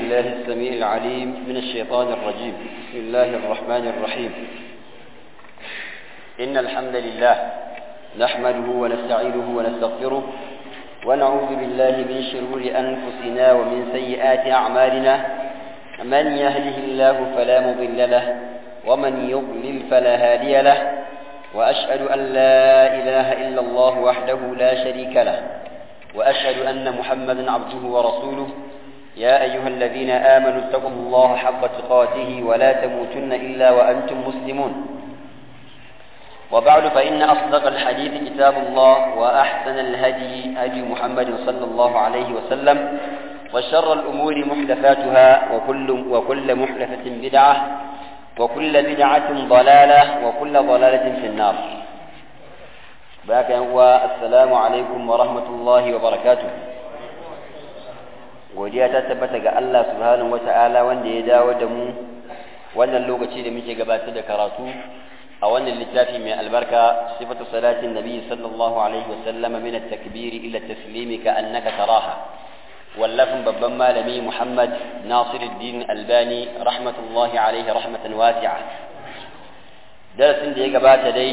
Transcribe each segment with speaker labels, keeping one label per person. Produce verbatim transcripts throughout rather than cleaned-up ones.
Speaker 1: بالله السميع العليم من الشيطان الرجيم. بسم الله الرحمن الرحيم. إن الحمد لله نحمده ونستعينه ونستغفره ونعوذ بالله من شرور أنفسنا ومن سيئات أعمالنا. من يهده الله فلا مضل له ومن يضلل فلا هادي له، وأشهد أن لا إله إلا الله وحده لا شريك له، وأشهد أن محمدا عبده ورسوله. يا أيها الذين آمنوا اتقوا الله حق تقاته ولا تموتن إلا وأنتم مسلمون. وبعد فإن أصدق الحديث كتاب الله، وأحسن الهدي هدي محمد صلى الله عليه وسلم، وشر الأمور محدثاتها وكل, وكل محدثة بدعة، وكل بدعة ضلالة، وكل ضلالة في النار. باك والسلام عليكم ورحمة الله وبركاته. godiya ta tabbata ga Allah subhanahu wata'ala wanda ya dawo da mu wannan lokaci da muke gabatar da karatu a wannan littafi mai albarka, sifatu salatin nabi sallallahu alaihi wasallam min at-takbir ila at-taslim ka annaka taraha, wallafin babban malami Muhammad Nasiruddin Albani rahmatullahi alaihi rahmatan wasi'a. Darasin da ya gabata dai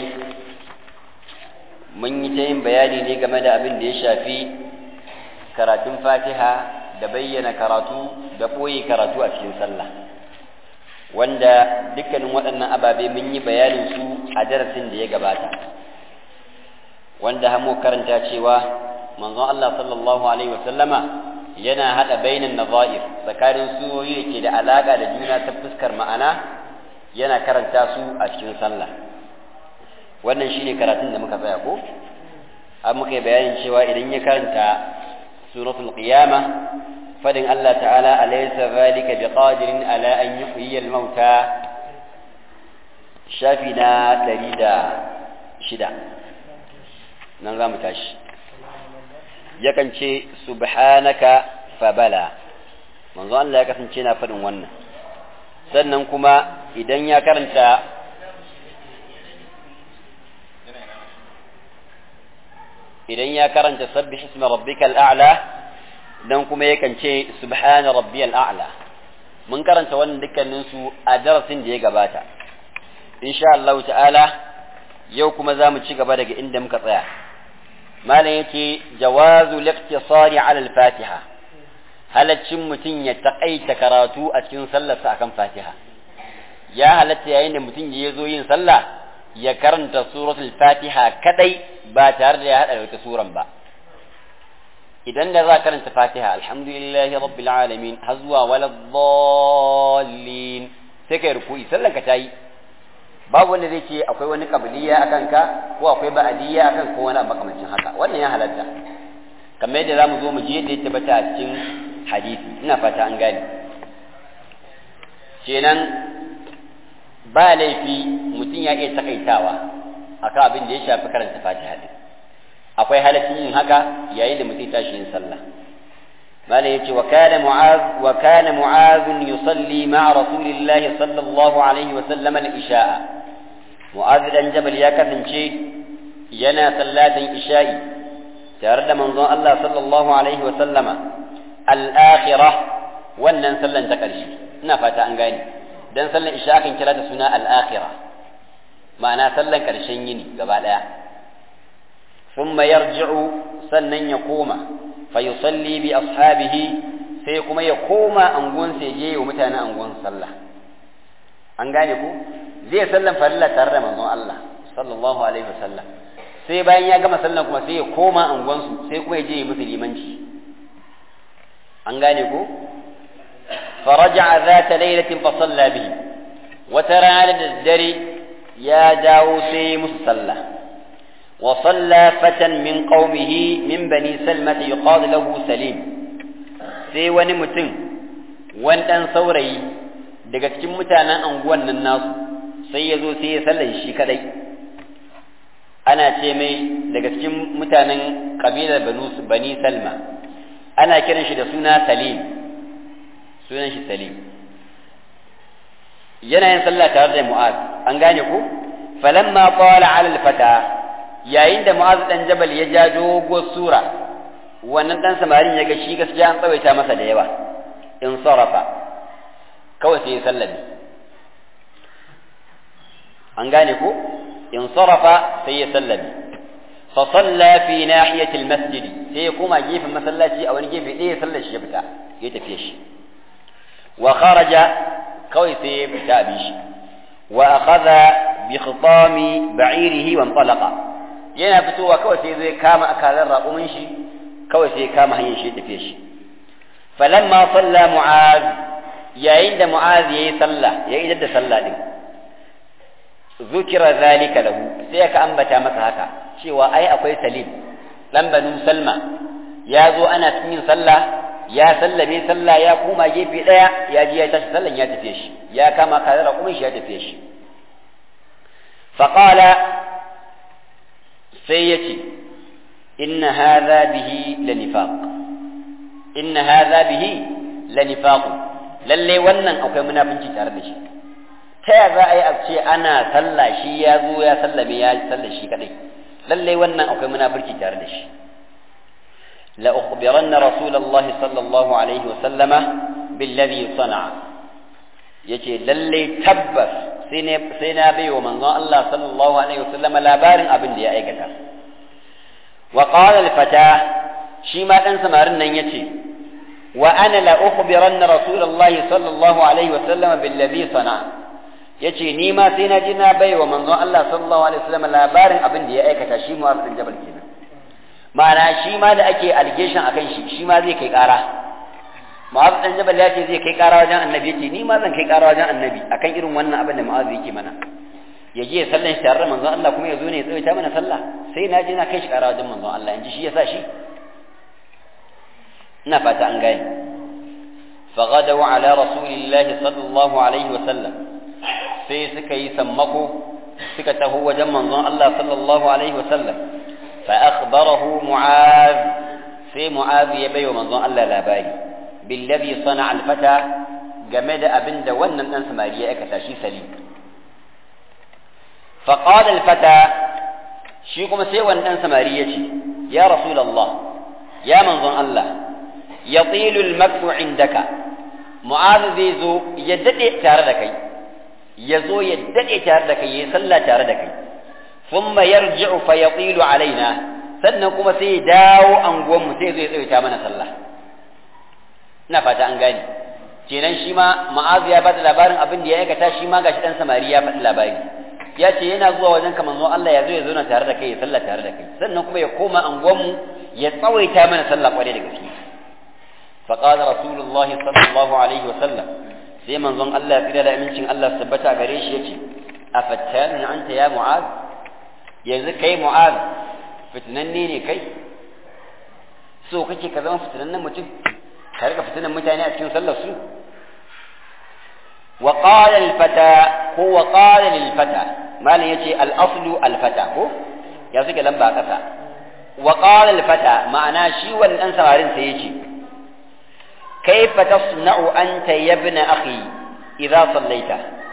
Speaker 1: mun yi ta yin bayani ne game da abin da ya shafi karatun Fatiha da bayyana karatu da ɓoye karatu a cikin sallah, wanda dukkanin waɗannan ababe mun yi bayanin su a darasin da ya gabata, wanda hamo karanta cewa manzon Allah sallallahu alaihi wasallama yana haɗa bainan nazair tsakanin surori da ke da alaƙa da juna ta fuskar ma'ana, yana karanta su a cikin sallah. Wannan shine karatun da muka tsaya ko an muka yi bayanin cewa idan ya karanta suratul qiyamah fadin Allah ta'ala alaysa zalika biqadirin ala an yuhyiya al-mauta, shafi na ɗari da shida nan za mu tashi. Yakan ce subhanaka fabala, manzo Allah ya kasance na fadin wannan. Sannan kuma idan ya karanta idan ya karanta sabbih isma rabbikal a'la, dan kuma yakan ce subhana rabbiyal a'la. Mun karanta wannan dukkanin su a darasin da ya gabata. Insha Allah ta'ala yau kuma zamu ci gaba daga inda muka tsaya. Malam yace jawazu liqtisari 'ala al-Fatiha, halaccin mutun ya takaita karatu a cikin sallarsa akan Fatiha. Ya halatta yayin da mutun ya zo yin sallah ya karanta suratul Fatiha kadai ba tare da ya hada da wata suran ba. Idan da za karanta Fatiha alhamdulillahi rabbil alamin har zuwa waladdallin sai kai ruku'i, sallan ka tayi. Babu wanda zai ce akwai wani kabiliya akan ka ko akwai ba'adiyya akan ko wani makamancin haka. Wannan ya halatta, kamar yadda zamu zo mu ji yadda ya tabbata a cikin hadisi. Ina fata an gane. Kenan ba laifi mutum ya iya takaitawa akan abin da ya shafi karanta Fatiha din. Akwai halaccin yin haka yayin da mutum tashi yin sallah. Malai yace wa kana mu'az wa kana mu'az yusalli ma'a rasulillah sallallahu alaihi wa sallam al-isha'a. Mu'az dan Jabal ya kasance yana sallatin isha'i tare da manzon Allah sallallahu alaihi wa sallama al-akhirah, wannan sallan ta karshe. Ina fata an gane, dan sallan isha kan kira ta suna al-akhirah, ma'ana sallan karshen yini gaba daya. ثم يرجع sannan ya koma fa yusalli bi ashabihi, sai kuma ya koma angon sai je wa mutanen angon sallah. An gane ko zai sallan farilla tare da manzon Allah sallallahu alaihi wasallam, sai bayan ya gama sallan kuma sai ya koma angon su, sai kuma ya je musu limanci. An gane ko faraja'a zata laylatin fa salla bihi, wata rana da dare ya dawo sai musu sallah. وصلى فتى من قومه من بني سلمة يقال له سليم, sai wani mutum wani ɗan saurayi daga cikin mutanen anguwan nan nasu sai ya zo sai ya sallan shi kadai. Ana ce mai daga cikin mutanen kabilar bani Salma, ana kiran shi da suna Salim, sunan shi Salim. Yana yin sallah tare da Mu'az. An gane ko falamma qala 'ala al-fata, yayin da Mu'az dan Jabal ya ja doguwar sura, wannan dan samarin ya ga shi gaskiya an tsawaita masa da yawa, in sarafa kawai sai ya sallame an gane ko in sarafa sai ya sallame fa salla fi nahiyati almasjid sai ya koma gefen masallaci a wani gefe ɗaya sallar shi ya fita ya tafi shi wa kharaja kawai sai ya fita bi shi wa akhadha bi khitami ba'irihi wa intalaqa yana fitowa kawai sai zai kama akalan raƙumin shi kawai sai ya kama hanyar shi ya tafi shi falamma salla mu'az yayin da mu'az yayi sallah ya idar da sallah din zukira zalika lahu sai aka ambata masa haka cewa ai akwai salim dan banu salma ya zo ana cikin sallah ya sallame sallah ya koma gefe daya ya ji ya tashi sallan ya tafi shi ya kama kadara kuma shi ya tafi shi faqala sai yace inna hadha bihi lanifaq inna hadha bihi lanifaq lalle wannan akwai munafinci tare da shi ta ya za a yi a ce ana sallah shi ya zo ya sallame ya sallah shi kadai lalle wannan akwai munafurci tare da shi la ukhbiranna rasulullahi sallallahu alaihi wa sallama billadhi sana'a yace lalle tabbas sai ne sai na bai wa manzon Allah sallallahu alaihi wa sallama labarin abin da ya aikata wa qala al-fata shi ma dan samarin nan yace wa ana la ukhbiranna rasulullahi sallallahu alaihi wa sallama billadhi sana'a yace ni ma sai na ji na bai wa manzon Allah sallallahu alaihi wasallam labarin abin da ya aikata shi Mu'adh bin Jabal kenan ma'ana shi ma da ake allegation akan shi shi ma zai kai ƙara Mu'adh bin Jabal ya ce zai kai ƙara wajen Annabi yace ni ma zan kai ƙara wajen Annabi akan irin wannan abin da Mu'adh yake mana ya je sallan shi tare da manzon Allah kuma ya zo ne ya tsawaita mana sallah sai na ji na kai shi ƙara wajen manzon Allah inji shi yasa shi ina fata an gane فغدوا على رسول الله صلى الله عليه وسلم sai suka yi sammako suka taho wajen manzon Allah sallallahu alaihi wasallam fa akhbarahu mu'adh sai mu'adh ya bayo manzon Allah labari billadhi sana'a al-fata game da abinda wannan dan samari ya aikata shi salim fa qala al-fata shi kuma sai wannan dan samari yace ya rasulullah ya manzon Allah yatilu al-makru indaka mu'adh zai zo ya dade tare da kai ya zo ya daɗe tare da kai ya yi sallah tare da kai thumma yarji'u fa yatilu alaina sannan kuma sai ya dawo anguwan mu sai zai tsawaita mana sallah ina fata an gane kenan shi ma ma'azu ya bada labarin abin da ya aikata shi ma gashi dan samari ya faɗi labari ya ce yana zuwa wajen ka manzo Allah ya zo ya zauna tare da kai ya sallah tare da kai sannan kuma ya koma anguwan mu ya tsawaita mana sallah kwarai da gaske fa qala rasulullahi sallallahu alaihi wa sallam sai manzon Allah tsira da amincin Allah tabbata gare shi yace afattanun anta ya mu'az yanzu kai mu'az fitnanne ne kai so kake ka zama fitnannen mutum ka rika fitnan mutane a cikin sallar su wa qala al fata ko wa qala lil fata malin yace al aslu al fata ko ya suke lamba kasa wa qala al fata ma'ana shi wannan samarin sai yace كيف تصنع أنت يا ابن أخي إذا صليت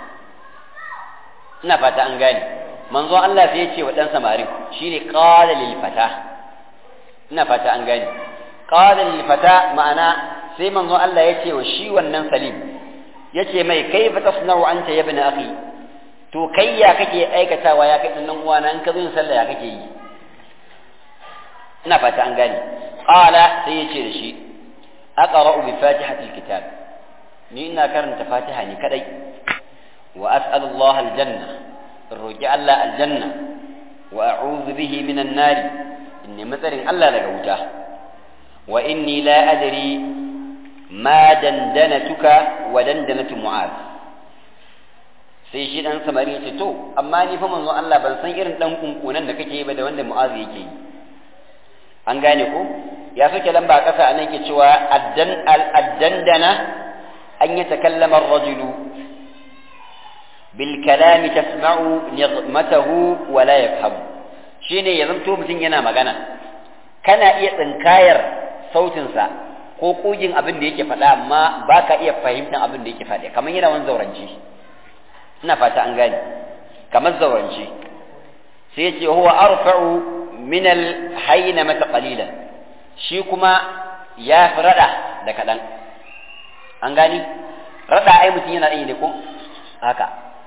Speaker 1: نفت أنقاني منظور الله سيتي ودن سمارين شيني قال للفتاة نفت أنقاني قال للفتاة معنا سي منظور الله يتي وشي ونن سليم يتي مي كيف تصنع أنت يا ابن أخي تو كي يا كي أيكتا ويا كي نوانا أنكذون سلا يا كي نفت أنقاني قال سيتي لشي أقرأ بفاتحة الكتاب نينا كرنت فاتحة كدي وأسأل الله الجنة الرجاء الله الجنة وأعوذ به من النار إني مثل الله لقوته وإني لا أدري ما دندنتك ودندنة معاذ sai shi dan samari ce to amma ni fa manzo Allah ban san irin dan kunkunan da kake yi ba da wanda Mu'az yake yi an gane ko ya soke lamba kasa anan ke cewa addan al-addandana an yatakallama ar-rajulu bil kalami tasma'u nighmatahu wa la yafhamu shine ya zanto mutun yana magana kana iya tsinkayar sautin sa ko kugin abin da yake faɗa amma baka iya fahimtar abin da yake faɗa kamar yana wani zauranci ina fata an gane kamar zauranci sai yace huwa arfa'u min al-haynamata qalilan shi kuma ya fi rada da kaɗan an gani rada ai mutum yana yi ne ko haka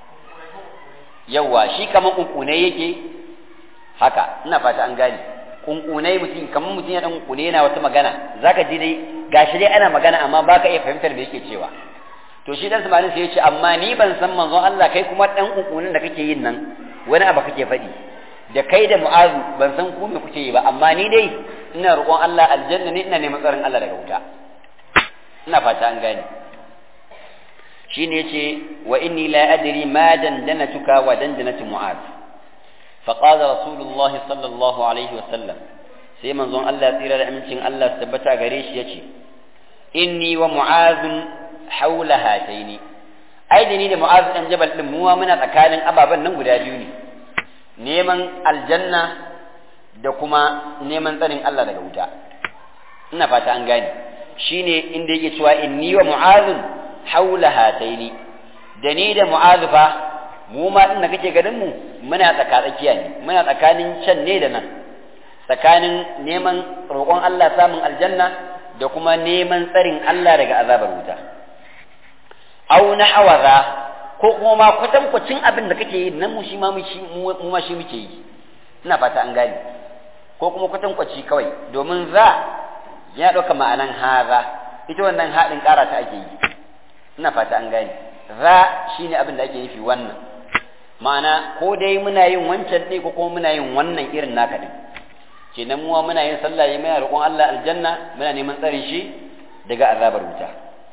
Speaker 1: yawa shi kaman kunkune yake haka ina fata an gani kunkunai mutum kaman mutum ya dan kunkune yana wata magana zaka ji dai gashi dai ana magana amma baka iya fahimtar me yake cewa to shi dan samarin sai ya ce amma ni ban san manzon Allah kai kuma dan kunkunin da kake yin nan wani abu kake faɗi da kai da mu'azu ban san ku me kuke yi ba amma ni dai ina roƙon Allah aljanna ne ina neman tsarin Allah daga wuta ina fata an gane shine yace wa inni la adri ma dandanatuka wa dandanatu mu'az fa qala rasulullah sallallahu alaihi wa sallam sai manzon Allah tsira da amincin Allah tabbata gare shi yace inni wa mu'az hawla hataini ai da ni da mu'az dan jabal din muwa muna tsakanin ababan nan guda biyu ne neman aljanna da kuma neman tsarin Allah daga wuta ina fata an gane shine inda yake cewa inni wa mu'adh haula hataini da ni da mu'adh fa mu ma din da kake ganin mu muna tsaka tsakiya ne muna tsakanin can ne da nan tsakanin neman roƙon Allah samun aljanna da kuma neman tsarin Allah daga azabar wuta aw nahwaza ko kuma ma kwatankwacin abin da kake yi nan mu shi ma mu ma shi muke yi ina fata an gane ko kuma kwatankwaci kawai domin za ya ɗauka ma'anan haza ita wannan haɗin ƙara ta ake yi ina fata an gane za shine abin da ake nufi wannan ma'ana ko dai muna yin wancan ne ko kuma muna yin wannan irin naka din kenan muwa muna yin sallah ne muna roƙon Allah aljanna muna neman tsarin shi daga azabar wuta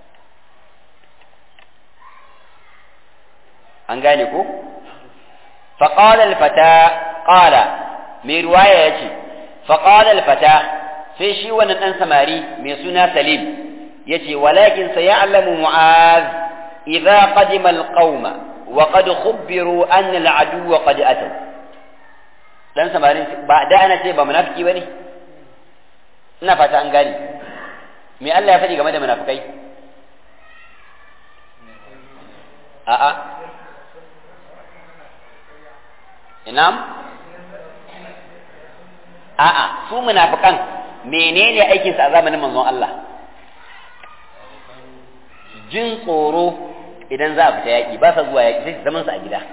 Speaker 1: an gane ko faqala al-fata qala mai ruwaya yace faqala al-fata sai shi wannan dan samari mai suna Salim yace walakin sayalamu Mu'az idza qadima al-qauma wa qad khubbiru anna al-adu qad ataw dan samarin ba da ana ce ba munafiki bane ina fata an gane me Allah ya faɗi game da munafikai a'a inam a'a su munafikan menene aikin sa a zamanin manzon Allah jin tsoro idan za a fita yaki ba sa zuwa yaki sai zaman su a gida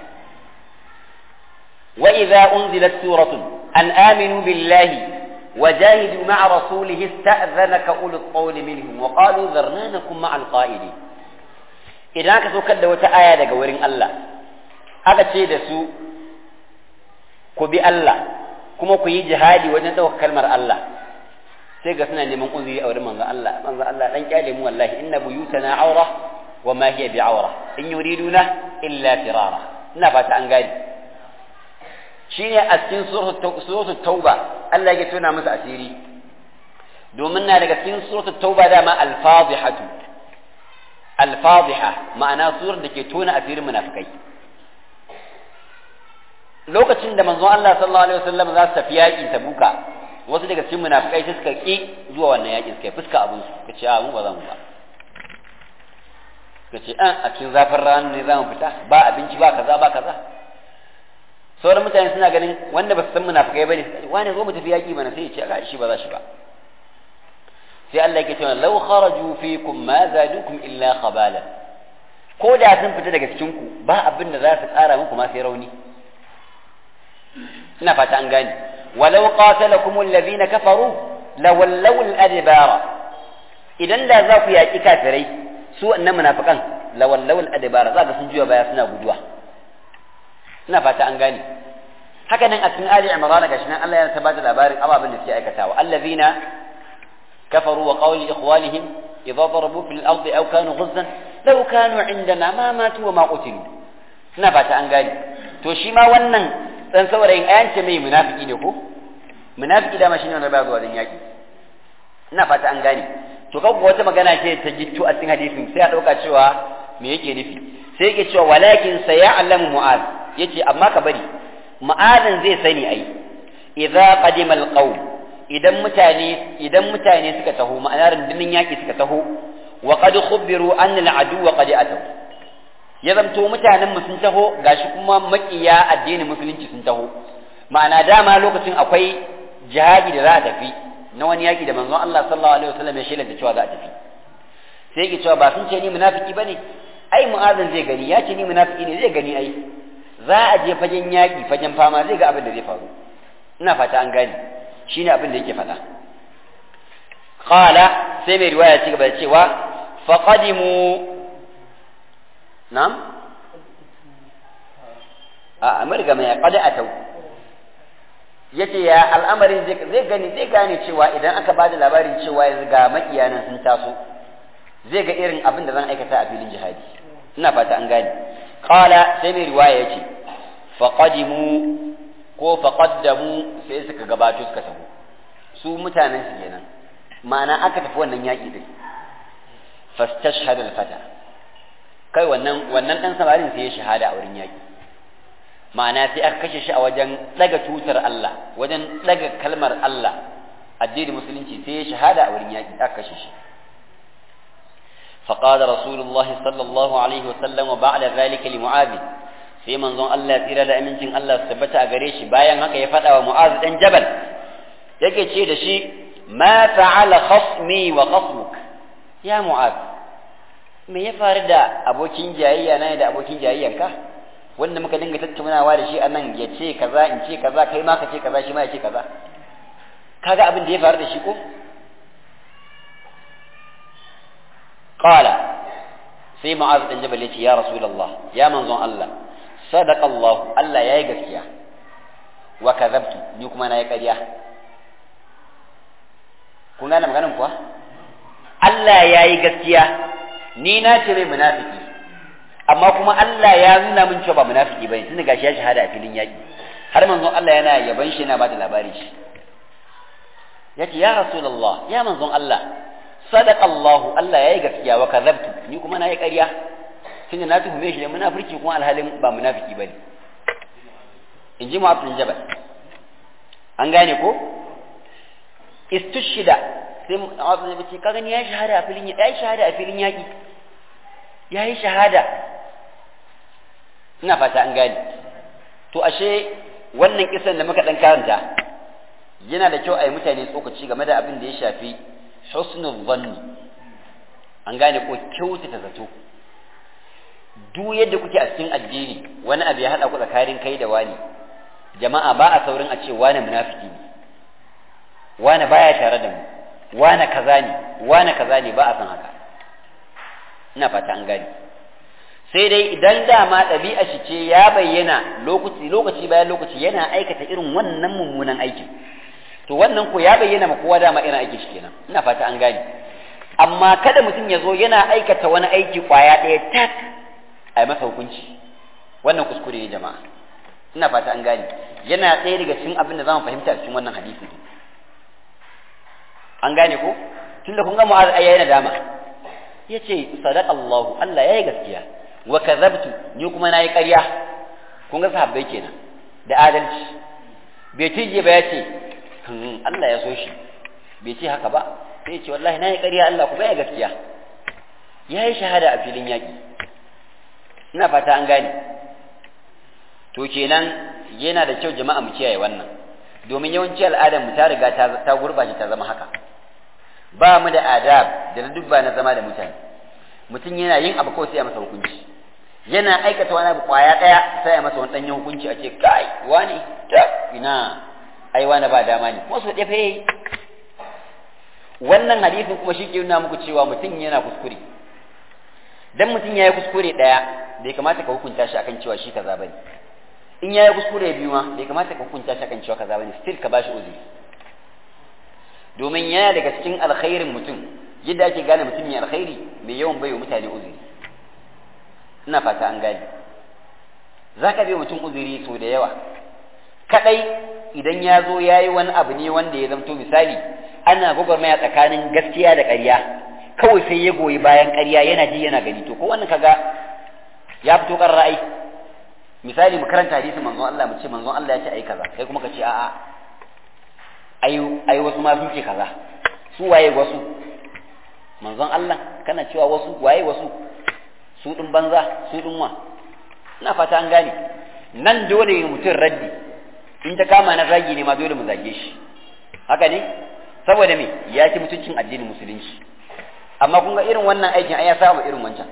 Speaker 1: wa idza unzilat suratun an aminu billahi wajahidu ma'a rasulihi ista'dhanaka ulul qawli minhum wa qalu dharna nakum ma'al qa'idin idan aka saukar da wata aya daga wurin Allah aka ce da su ku bi Allah kuma ku yi jihadi wajen ɗaukar kalmar Allah sai ga suna neman uzuri a wurin manzon Allah manzon Allah dan kyale mu wallahi inna buyutana aura wa ma hiya bi'aura in yuriduna illa firara ina fata an gani shine a cikin suratul tauba Allah ya tona musu asiri domin na daga cikin suratul tauba dama al-fadihatu al-fadiha ma'ana surar da ke tona asirin munafikai lokacin da manzon Allah sallallahu alaihi wasallam za su tafi yaƙi Tabuka wasu daga cikin munafikai suka ki zuwa wannan yaƙin suka fuska abun su kace a mu ba za mu ba kace an a cikin zafin rana ne za mu fita ba abinci ba kaza ba kaza sauran mutane suna ganin wanda ba su san munafikai bane wani zo mu tafi yaƙi bana sai ya ce ga shi ba za shi ba sai Allah yake cewa law kharaju fikum ma zadukum illa khabala ko da sun fita daga cikin ku ba abin da za su tsara muku ma sai rauni ina fata an gane walau qatalakum alladhina kafaru lawallaw al-adbara idan da za ku yaki kafirai su annan munafikan lawallaw al-adbara za ka sun juya baya suna guduwa ina fata an gane haka nan a cikin ali imran gashi nan Allah ya tabbata labarin ababen da suke aikatawa alladhina kafaru wa qawli ikhwanihim idha darabu fil ardi aw kanu ghuzzan law kanu indana ma matu wa ma qutilu ina fata an gane to shi ma wannan dan saurayin ayan ce mai munafiki ne ko munafiki da mashi ne wanda ba zuwa dan yaki ina fata an gane to kaga wata magana ce ta gittu a cikin hadisin sai a dauka cewa me yake nufi sai yake cewa walakin sayalamu mu'az yace amma ka bari mu'azin zai sani ai idza qadima alqawm idan mutane idan mutane suka taho ma'ana rundunin yaki suka taho wa qad khubiru anna al'adu qad ataw ya zamto mutanen mu sun taho gashi kuma makiya addinin musulunci sun taho ma'ana dama lokacin akwai jihadi da za a tafi na wani yaki da manzon Allah sallallahu alaihi wasallam ya shelanta cewa za a tafi sai yake cewa ba sun ce ni munafiki bane ai mu'azin zai gani ya ce ni munafiki ne zai gani ai za a je fagen yaki fagen fama zai ga abin da zai faru ina fata an gani shine abin da yake faɗa qala sai mai riwaya ci gaba da cewa faqadimu na'am a amurka mai qad atau yace ya al'amarin zai gani zai gane cewa idan aka bada labarin cewa yanzu ga makiyanan sun taso zai ga irin abin da zan aikata a filin jihadi ina fata an gane qala sai mai riwaya yace faqadimu ko faqaddamu sai suka gabato suka tafi su mutanen su kenan ma'ana aka tafi wannan yaki din fastashhad al-fata kai wannan wannan dan samarin sai ya shahada a wurin yaki ma'ana sai aka kashe shi a wajen daga tutar Allah wajen daga kalmar Allah addinin musulunci sai ya shahada a wurin yaki aka kashe shi فقال رسول الله صلى الله عليه وسلم وبعد ذلك لمعاذ sai manzon Allah tsira da amincin Allah su tabbata a gare shi bayan haka ya faɗa wa Mu'az dan Jabal yake ce da shi ma fa'ala khasmi wa khasmuk ya Mu'az me ya faru da abokin jayayya na da abokin jayayyanka wanda muka dinga tattaunawa da shi anan ya ce kaza in ce kaza kai ma ka ce kaza shi ma ya ce kaza kaga abin da ya faru da shi ko qala sai Mu'az dan Jabal ya ce ya Rasulullah ya manzon Allah sadaqa Allah Allah yayi gaskiya wa kadhabtu ni kuma nayi ƙarya kun gane maganar kuwa Allah yayi gaskiya ni na ce mai munafiki amma kuma Allah ya nuna min cewa ba munafiki bane tunda gashi ya shahada a filin yaki har manzon Allah yana yaban shi yana bada labari shi yace ya Rasulullah ya manzon Allah sadaqa Allah Allah yayi gaskiya wa kadhabtu ni kuma nayi ƙarya tunda na tuhume shi da munafiki kuma alhalin ba munafiki bane in ji Mu'adh bin Jabal an gane ko istushida sai Mu'adh bin Jabal ce kaga ni ya shahada a filin ya shahada a filin yaki yayi shahada ina fata an gane to ashe wannan kisan da muka dan karanta yana da kyau a yi mutane tsokaci game da abin da ya shafi husnul dhanni an gane ko kyautata zato duk yadda kuke a cikin addini wani abu ya hada ku tsakanin kai da wani jama'a ba a saurin a ce wani munafiki ne wani baya tare da mu wani kaza ne wani kaza ne ba a san haka ina fata an gane sai dai idan dama ɗabi'a shi ce ya bayyana lokaci lokaci bayan lokaci yana aikata irin wannan mummunan aikin to wannan ko ya bayyana ma kowa dama irin aikin shi kenan ina fata an gane amma kada mutum ya zo yana aikata wani aiki kwaya ɗaya tak a yi masa hukunci wannan kuskure ne jama'a ina fata an gane yana ɗaya daga cikin abin da zamu fahimta a cikin wannan hadisi an gane ko tunda kun ga Mu'az ai yana dama yace sadaqa Allah Allah yayi gaskiya wa kadhabtu ni kuma nayi ƙarya kun ga sahabbai kenan da adalci bai tije ba yace Allah ya so shi bai ce haka ba sai ya ce wallahi nayi ƙarya Allah kuma ya gaskiya yayi shahada a filin yaki ina fata an gane to kenan yana da kyau jama'a mu kiyaye wannan domin yawanci al'adar mu ta riga ta gurbace ta zama haka ba mu da adab da dubba na zama da mutane mutum yana yin abu kawai sai ya masa hukunci yana aikata wani abu kwaya daya sai ya masa wani danyen hukunci a ce kai wani ta ina ai wani ba dama ne kuma su dafe yayi wannan hadisin kuma shi ke nuna muku cewa mutum yana kuskure dan mutum yayi kuskure daya bai kamata ka hukunta shi akan cewa shi kaza bane in yayi kuskure biyu ma bai kamata ka hukunta shi akan cewa kaza bane still ka bashi uzuri domin yana daga cikin alkhairin mutum yadda ake gane mutum mai alkhairi mai yawan bayo mutane uzuri ina fata an gane zaka bai mutum uzuri so da yawa kadai idan ya zo yayi wani abu ne wanda ya zamto misali ana gwagwarmaya tsakanin gaskiya da ƙarya kawai sai ya goyi bayan ƙarya yana ji yana gani to ko wannan kaga ya fito kan ra'ayi misali mu karanta hadisin manzon Allah mu ce manzon Allah ya ce ai kaza kai kuma ka ce a'a ai ai wasu ma sun ce kaza su waye wasu manzon Allah kana cewa wasu waye wasu su din banza su din wa ina fata an gane nan dole mutum raddi in ta kama na zagi ne ma dole mu zage shi haka ne saboda me ya ci mutuncin addinin musulunci amma kun ga irin wannan aikin ai ya saba irin wancan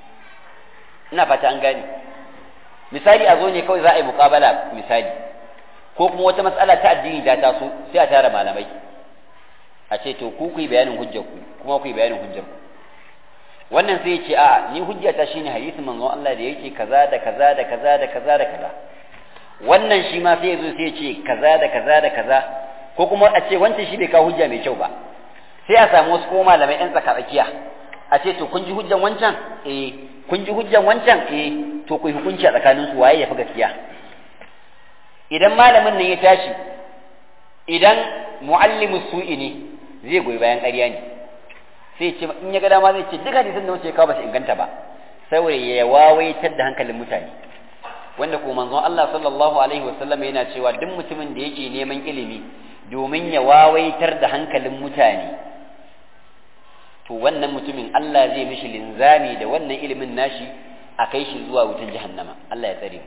Speaker 1: ina fata an gane misali a zo ne kawai za a yi muqabala misali ko kuma wata matsala ta addini ta taso sai a tara malamai a ce to ku ku yi bayanin hujjar ku kuma ku yi bayanin hujjar ku wannan sai ya ce a ni hujjata shine hadisin manzon Allah da yake kaza da kaza da kaza da kaza da kaza wannan shi ma sai ya zo sai ya ce kaza da kaza da kaza ko kuma a ce wancan shi bai kawo hujja mai kyau ba sai a samu wasu ko malamai ɗan tsaka tsakiya a ce to kun ji hujjan wancan eh kun ji hujjan wancan eh to ku yi hukunci a tsakanin su waye ya fi gaskiya idan malamin nan ya tashi idan muallimu su'i ne zai goyi bayan ƙarya ne sai ce in ya ga dama zai ce duk hadisin da wuce kawo ba su inganta ba saboda ya wawaitar da hankalin mutane wanda ko manzon Allah sallallahu alaihi wasallam yana cewa duk mutumin da yake neman ilimi domin ya wawaitar da hankalin mutane to wannan mutumin Allah zai mishi linzami da wannan ilimin nashi a kai shi zuwa wutan jahannama Allah ya tsare mu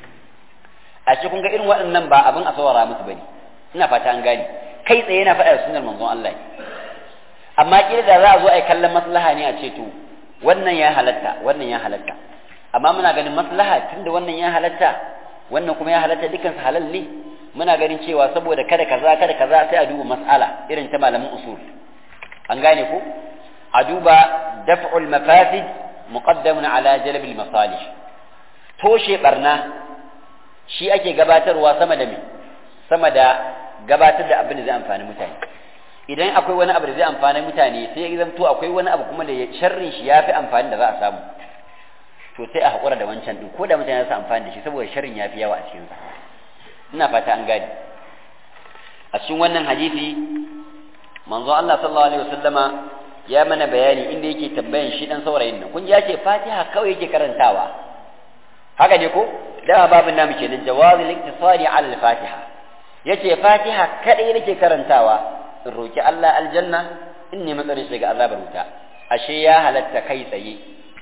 Speaker 1: a ce kun ga irin waɗannan ba abin a saurara musu bane ina fata an gane kai tsaye yana faɗa da sunnar manzon Allah amma kila da za a zo a yi kallon maslaha ne a ce to wannan ya halatta wannan ya halatta amma muna ganin maslaha tunda wannan ya halatta wannan kuma ya halatta dukkan su halal ne muna ganin cewa saboda kada kaza kada kaza sai a duba mas'ala irin ta malamin usul an gane ko a duba daf'ul mafasid muqaddamun ala jalb al masalih toshe barna shi ake gabatarwa sama da me sama da gabatar da abin da zai amfani mutane idan akwai wani abu da zai amfani mutane sai ya zanto akwai wani abu kuma da sharrin shi yafi amfani da za a samu to sai a haƙura da wancan din ko da mutane za su amfani da shi saboda sharrin yafi yawa a cikin sa ina fata an gane a cikin wannan hadisi manzo Allah sallallahu alaihi wasallama ya mana bayani inda yake tambayan shi dan saurayin nan kun ji yace Fatiha kawai yake karantawa haka ne ko da babin namu kenan jawazul iktisari ala al-Fatiha yace Fatiha kadai nake karantawa in roki Allah aljanna in nemi tsare shi daga azabar wuta ashe ya halatta kai tsaye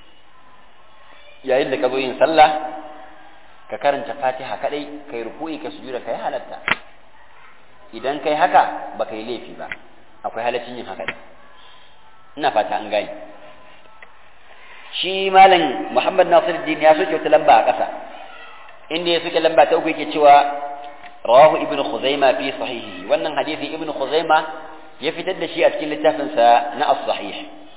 Speaker 1: yayin da ka zo yin sallah ka karanta Fatiha kadai kai ruku'i ka sujuda kai halatta idan kai haka baka yi laifi ba akwai halaccin yin haka ina fata an gane shi malam Muhammad Nasiruddin ya soke wata lamba a ƙasa inda ya soke lamba ta uku yake cewa rawahu ibnu Khuzaimah fi sahihi wannan hadisi ibnu Khuzaimah ya fitar da shi a cikin littafinsa na as-sahih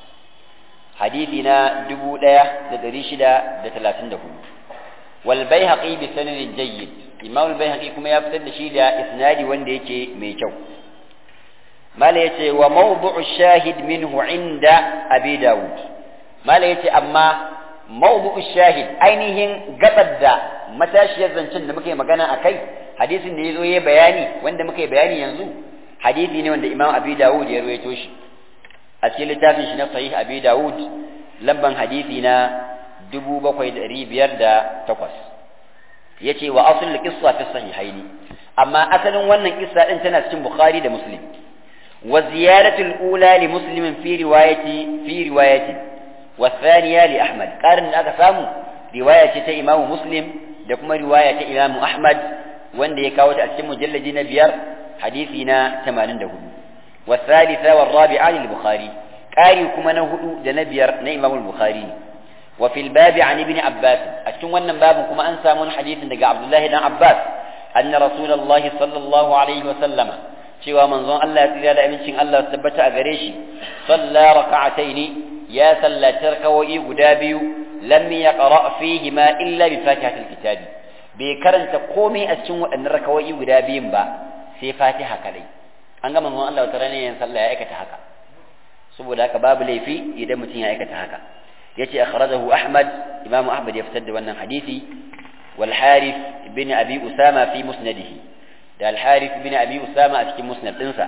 Speaker 1: hadisi na dubu ɗaya da ɗari shida da talatin da hudu wal Baihaqi bi sanadin jayyid Imam al-Baihaqi kuma ya fitar da shi da isnadi wanda yake mai kyau mala yace wa mawdu'u shahid minhu inda Abi Dawud mala yace amma mawdu'u shahid ainihin gabar da matashiyar zancen da muke magana akai hadisin da yazo yayi bayani wanda muke bayani yanzu hadisi ne wanda Imam Abi Dawud ya rawaito shi a cikin littafin shi na Sahih Abi Dawud lamban hadisi na dubu bakwai da ɗari biyar da takwas yace wa aslul qissa fi sahihaini amma asalin wannan kissa din tana cikin Bukhari da Muslim wa ziyaratul ula li Muslim fi riwayati fi riwayati wa thaniya li Ahmad qarin da aka samu riwaya ce ta Imam Muslim da kuma riwaya ta Imam Ahmad wanda ya kawo ta a cikin mujalladi na biyar hadisi na tamanin da hudu wa thalitha wa rabi'a lil Bukhari qari kuma na hudu da na biyar na Imam al-Bukhari wa fil bab an ibn Abbas a cikin wannan babin kuma an samu hadisin daga Abdullah ibn Abbas anna Rasulullahi sallallahu alaihi wa sallama cewa manzon Allah ya tsira da amincin Allah su tabbata a gare shi salla raka'ataini ya sallata rakawai guda biyu lam yaqra fihi ma illa bi fatihatil kitabi bai karanta komai a cikin waɗannan rakawai guda biyun ba sai Fatiha kadai an ga manzon Allah wata rana yin sallah ya aikata haka saboda haka babu laifi idan mutum ya aikata haka yace akhrajahu Ahmad Imam Ahmad ya fitar da wannan hadisi wal Harith bin Abi Usama fi musnadihi da al Harith bin Abi Usama a cikin musnad dinsa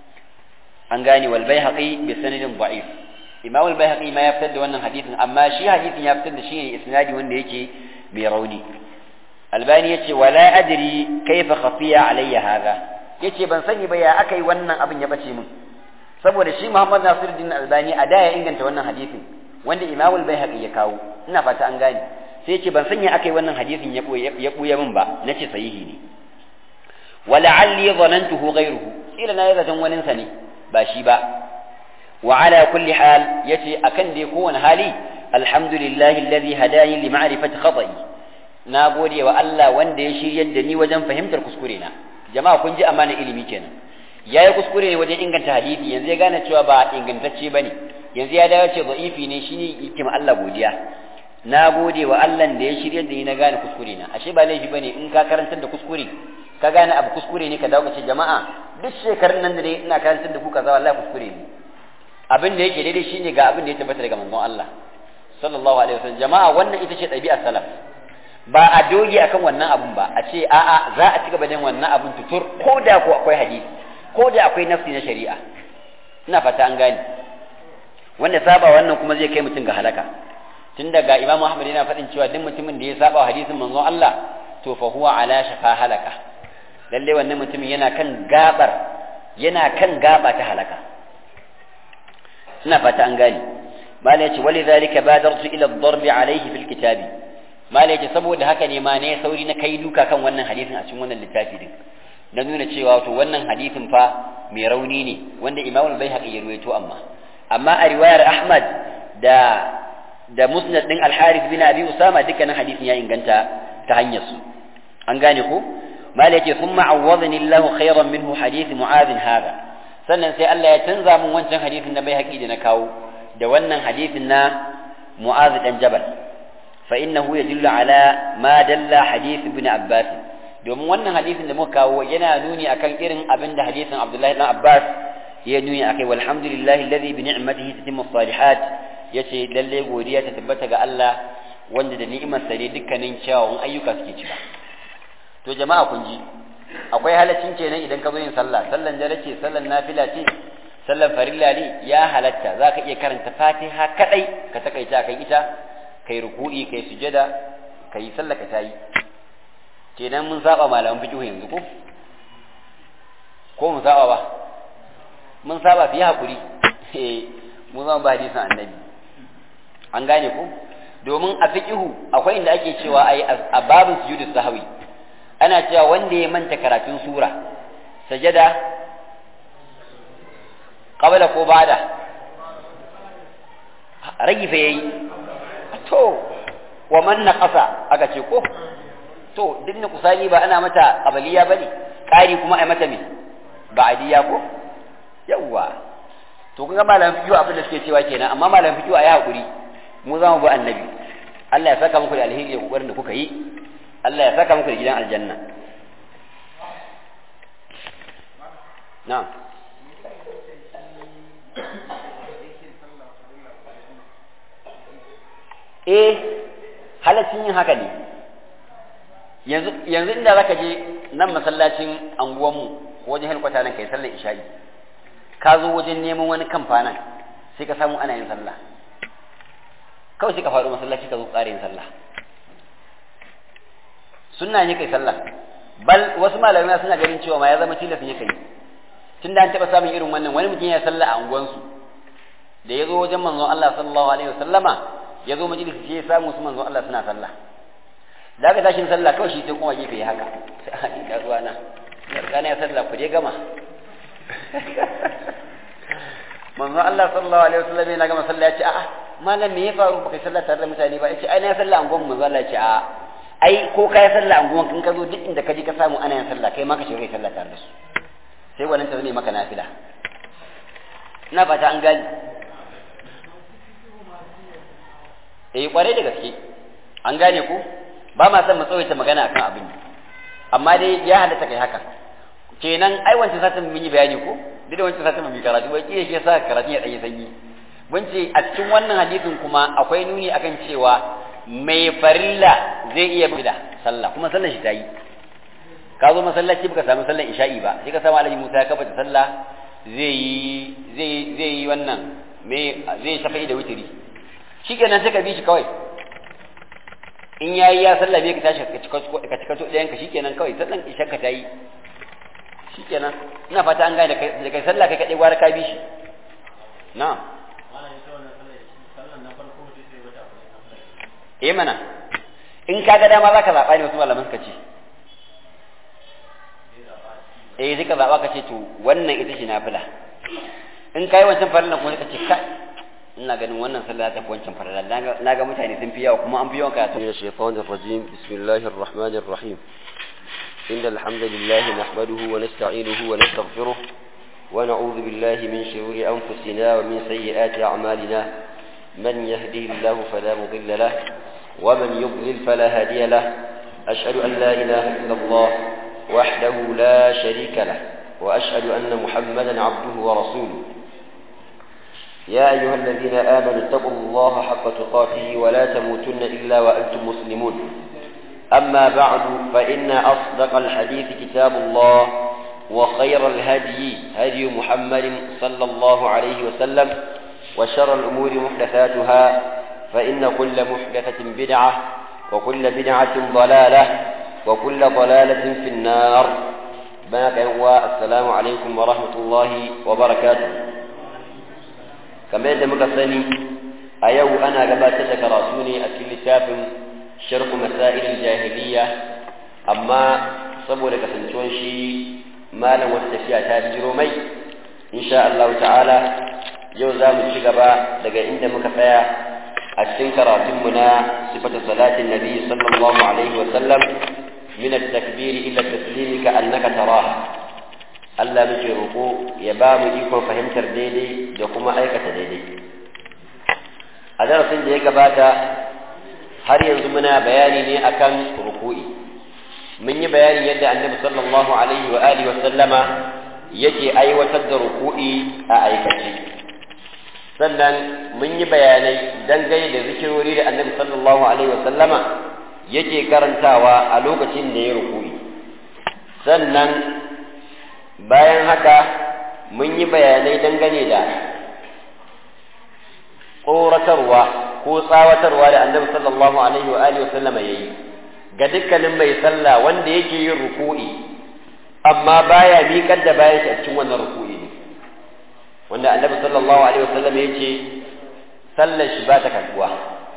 Speaker 1: an gane wal Baihaqi bi sanadin da'if Imam al Baihaqi ma ya fitar da wannan hadisin amma shi hadisin ya fitar da shi ne isnadi wanda yake mai rauni Albani yace wala adri kaifa khafiya alayya hadha yace ban sani ba ya akai wannan abin ya bace min saboda shi Muhammad Nasiruddin Albani a da ya inganta wannan hadisin wanda Imam al-Baihaqi ya kawo ina fata an gane sai yace ban sanya akai wannan hadisin ya boye ya boye min ba nace sahihi ne wala'alli dhanantuhu ghayruhu ila na yaga dan wanin sa ne ba shi ba wa ala kulli hal yace akan dai kowane hali alhamdulillahi alladhi hadani li ma'rifati khata'i na gode wa Allah wanda ya shiryar da ni wajen fahimtar kuskure na jama'a kun ji amana ilimi kenan yayi kuskure ne wajen inganta hadisi yanzu ya gane cewa ba ingantacce bane yanzu ya dawo ce da'ifi ne shine yake ma Allah godiya na gode wa Allah da ya shiryar da ni na gane kuskure na ashe ba laifi bane in ka karantar da kuskure ka gane abu kuskure ne ka dawo ka ce jama'a duk shekarun nan da ne ina karantar da ku kaza wallahi kuskure ne abin da yake daidai shine ga abin da ya tabbata daga manzon Allah sallallahu alaihi wasallam jama'a wannan ita ce ɗabi'ar salaf ba a doge akan wannan abun ba a ce a'a za a ci gaba da wannan abun tutur ko da ko akwai hadisi ko da akwai nafsi na shari'a ina fata an gane wanda saba wannan kuma zai kai mutum ga halaka tun daga Imam Ahmad yana faɗin cewa duk mutumin da ya saba hadisin manzon Allah to fa huwa ala shafa halaka lalle wannan mutumin yana kan gabar yana kan gaba ta halaka ina fata an gane mala yace walidhalika badartu ila ad-darb alayhi fil kitabi mala yace saboda haka ne ma ne sauri na kai duka kan wannan hadisin a cikin wannan littafi din na nuna cewa to wannan hadisin fa mai rauni ne wanda Imam al-Baihaqi ya ruwaito amma amma a riwayar Ahmad da da Musnad din Al-Harith bin Abi Usama dukkanin hadisin ya inganta ta hanyar su an gane ko mala yace thumma awwadani Allah khayran minhu hadith Mu'adh hada sannan sai Allah ya canza mun wancan hadisin na Baihaqi da na kawo da wannan hadisin na Mu'adh dan Jabal fa innahu yadullu ala ma dalla hadith ibn Abbas domin wannan hadisin da muka kawo yana nuni akan irin abin da hadisin Abdullah ibn Abbas ya nuni akai walhamdulillahi alladhi bi ni'matihi tatimmu salihat yace lalle godiya ta tabbata ga Allah wanda da ni'imar sa ne dukkanin kyawun ayyuka suke cika to jama'a kun ji akwai halaccin kenan idan ka zo yin sallah sallan dare ce sallan nafila ce sallan farilla ne ya halatta zaka iya karanta Fatiha kadai ka takaita kan ita kai ruku'i kai sujada kai sallah ka tayi kenan mun saba malaman fiqh yanzu ko ko mun saba ba mun saba fi hakuri eh mun zama ba hadisin annabi an gane ko domin a fiqh akwai inda ake cewa ai a babin sujudus sahwi ana cewa wanda ya manta karatun sura sajada qabla ko ba'da ragi fa yayi to wa man naqasa aka ce ko to duk na kusani ba ana mata qabaliya bane kari kuma ai mata me ba'diya ko yawa to kun ga malam fiqh abin da suke cewa kenan amma malam fiqh ayi hakuri mu za mu bi annabi Allah ya saka muku da alheri da kokarin da kuka yi Allah ya saka muku da gidan aljanna na'am eh halaccin yin haka ne yanzu yanzu inda zaka je nan masallacin anguwanmu ko wajen halkwata nan kai sallar isha'i ka zo wajen neman wani kamfana sai ka samu ana yin sallah kawai sai ka faɗo masallaci ka zo ƙara yin sallah sunna ne kai sallah bal wasu malamai suna ganin cewa ma ya zama tilas ne kai tun da an taɓa samun irin wannan wani mutum ya sallah a unguwansu da ya zo wajen manzon Allah sallallahu alaihi wasallama ya zo majalisi sai ya samu su manzon Allah suna sallah da aka tashi sallah kawai shi sai kuma gefe ya haka sai a haɗi ɗaruwa na yarkana ya sallah ku je gama manzon Allah sallallahu alaihi wasallam yana gama sallah ya ce a'a malam me ya faru baka sallah tare da mutane ba ya ce ai na sallah angon manzon Allah ya ce a'a ai ko ka yi sallah angon kin ka zo duk inda ka je ka samu ana yin sallah kai ma ka shiga kai sallah tare da su sai wannan ta zame maka nafila ina fata an gani eh kware da gaske an gane ku ba ma san mu tsawaita magana akan abin amma dai ya halatta kai haka kenan ai wancan satin mun yi bayani ko duk da wancan satin mun yi karatu bai kiyaye shi sa karatu ya dai sanyi mun ce a cikin wannan hadisin kuma akwai nuni akan cewa mai farilla zai iya bida sallah kuma sallar shi ta yi ka zo masallaci baka samu sallar isha'i ba sai ka samu Alhaji Musa ya kafa sallah zai yi zai zai yi wannan me zai shafa'i da witiri shikenan sai ka bi shi kawai in yayi ya sallabe ka tashi ka cika ka cika to ɗayan ka shikenan kawai sallan ishan ka tayi shikenan ina fata an gane da kai da kai sallah kai kadai gwara ka bi shi na'am eh mana in ka ga dama zaka zaba ne wasu malaman suka ce eh zai ka zaba ka ce to wannan ita ce nafila in kai wancan farilla kuma ka ce kai ina ganin wannan sallah ta fi wancan farilla na ga mutane sun fi yawa kuma an fi yawan karatu
Speaker 2: من الشيطان الرجيم بسم الله الرحمن الرحيم إن الحمد لله نحمده ونستعينه ونستغفره ونعوذ بالله من شرور أنفسنا ومن سيئات أعمالنا من يهده الله فلا مضل له ومن يضلل فلا هادي له أشهد أن لا إله إلا الله وحده لا شريك له وأشهد أن محمدا عبده ورسوله يا أيها الذين آمنوا اتقوا الله حق تقاته ولا تموتن إلا وأنتم مسلمون أما بعد فإن أصدق الحديث كتاب الله وخير الهدي هدي محمد صلى الله عليه وسلم وشر الأمور محدثاتها فإن كل محدثة بدعة وكل بدعة ضلالة وكل ضلالة في النار بارك السلام عليكم ورحمة الله وبركاته كما يدى مكسني أيو أنا قبات ذكراتوني أكل تافم شرق مسائل الجاهلية أما صبوا لك سنتون شي ما لم وتفيا تاجروا مي إن شاء الله تعالى يوزا متشقبا لقى عند مكفايا السنكرة تمنا صفة صلاة النبي صلى الله عليه وسلم من التكبير إلى التسليم كأنك تراها ألا مجي ركوع يبام يكون فهمتر ديدي يقوم أيكة ديدي أدرس ديك باتا هل ينزمنا بياني أكن ركوعي من بياني يدى النبي صلى الله عليه وآله وسلم يجي أي وتد ركوعي أيكتي sannan mun yi bayanai dangane da zikirori da annabi sallallahu alaihi wasallama yake karantawa a lokacin da ya ruku'i sannan bayan haka mun yi bayanai dangane da tsoratarwa ko tsawatarwa da annabi sallallahu alaihi wa alihi wasallama yayi ga dukkanin mai sallah wanda yake yin ruku'i amma baya miƙar da bayan shi a cikin wannan ruku'i wanda annabi sallallahu alaihi wasallam ya ce sallar shi ba ta karbuwa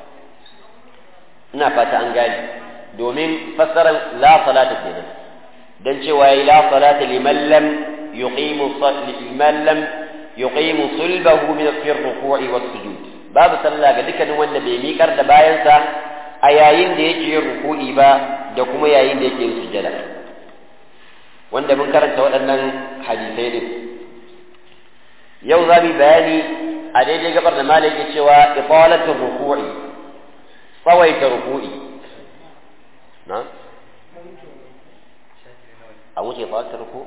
Speaker 2: ina fata an gani domin fassarar la salata kenan dan cewa yi la salata liman lam yuqimu liman lam yuqimu sulbahu min ar-ruku'i was-sujud babu sallah ga dukkanin wanda bai miƙar da bayansa a yayin da yake yin ruku'i ba da kuma yayin da yake yin sujada wanda mun karanta waɗannan hadisai din yau za mu bayani a daidai gabar da malik ya cewa italatul ruku'i tsawaita ruku'i na a wuce italatul ruku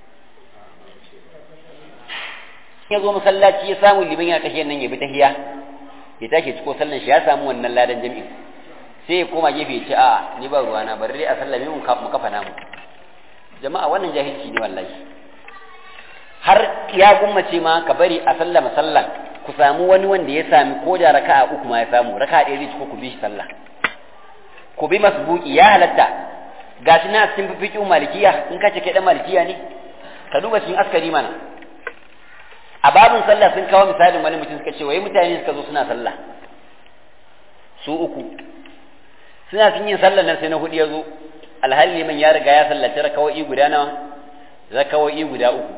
Speaker 2: ya zo masallaci ya samu liman ya tashi nan ya bi tahiya ya tashi ciko sallan shi ya samu wannan ladan jami'i sai ya koma gefe ya ce a ni ba ruwana bari dai a sallame mu kafa namu jama'a wannan jahilci ne wallahi har ya gummace ma ka bari a sallama sallan ku samu wani wanda ya sami ko da raka'a uku ma ya samu raka'a ɗaya zai ci ko ku bi shi sallah ku bi masbuki ya halatta gashi na cikin fiqhu malikiya in ka ce kai dan malikiya ne ka duba cikin askari mana a babin sallah sun kawo misalin wani mutum suka ce wai mutane suka zo suna sallah su uku suna sun yin sallar nan sai na hudu ya zo alhali liman ya riga ya sallaci rakawoyi guda nawa rakawoyi guda uku